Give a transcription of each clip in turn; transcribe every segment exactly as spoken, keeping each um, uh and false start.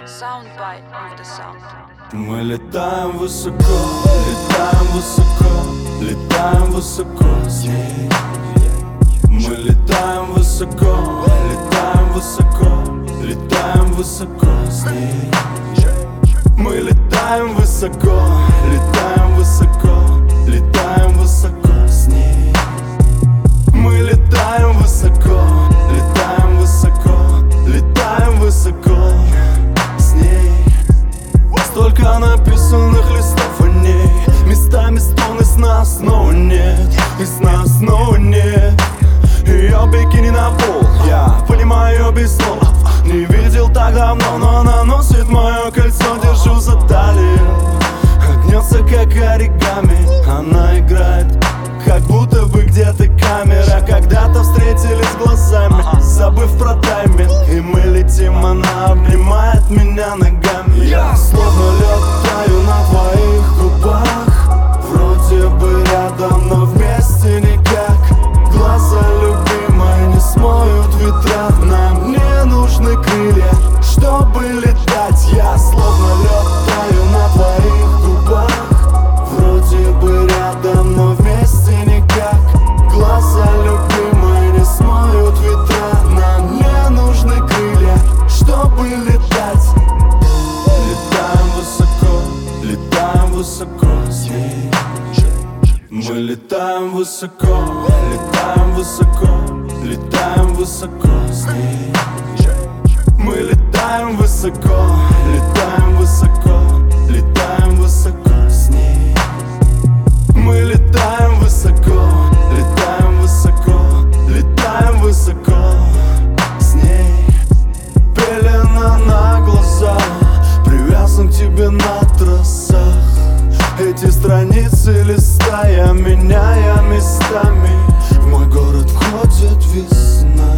Soundbite of the sound. Мы летаем высоко, летаем высоко, летаем высоко с ней. Мы летаем высоко, летаем высоко, летаем высоко с ней. Мы летаем высоко, летаем высоко, летаем высоко с ней. Мы летаем высоко, летаем высоко, летаем высоко с ней. Столько написанных листов о ней, местами стоны сна снова нет, и сна снова нет. Ее бикини на пол, я понимаю без слов. Не видел так давно, но она носит мое кольцо. Держу за талию, гнется как оригами. Она играет, как будто бы где-то камера. Когда-то встретились глазами, забыв про тайминг, и мы летим, она обнимает меня ногами. Я словно летаю на твоих губах, вроде бы рядом, но вместе никак. Глаза любимой не смоют ветра, нам не нужны крылья, чтобы летать. Я словно летаю на твоих губах, вроде бы рядом, но вместе никак. Глаза любимой не смоют ветра, нам не нужны крылья, чтобы летать. Летаем высоко, летаем высоко с ней. Мы летаем высоко, летаем высоко, летаем высоко с ней. Мы летаем высоко, летаем высоко, летаем высоко с ней. Мы летаем высоко, летаем высоко, летаем высоко с ней. Пелена на глазах, привязан к тебе на трассах. Эти страницы листая, меняя местами, в мой город входит весна.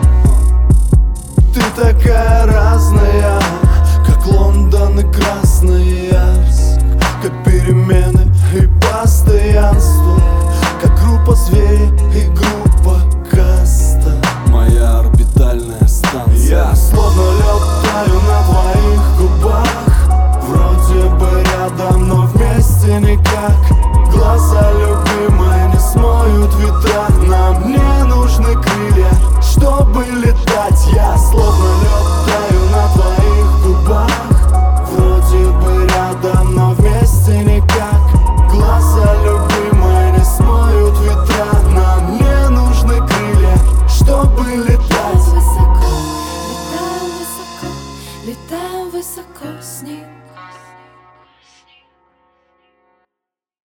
Ты такая разная, как Лондон и Красноярск, как перемены и постоянство, как группа зверей и группа каста. Моя орбитальная станция. Я словно летаю на твоих губах, вроде бы рядом, но вместе никак. Глаза любимой не смоют ветра, нам не нужны крылья, чтобы летать. Я словно летаю на твоих губах, вроде бы рядом, но вместе никак. Глаза любимой не смоют ветра, нам не нужны крылья, чтобы летать. Высоко, летаем высоко, летаем высоко с ней.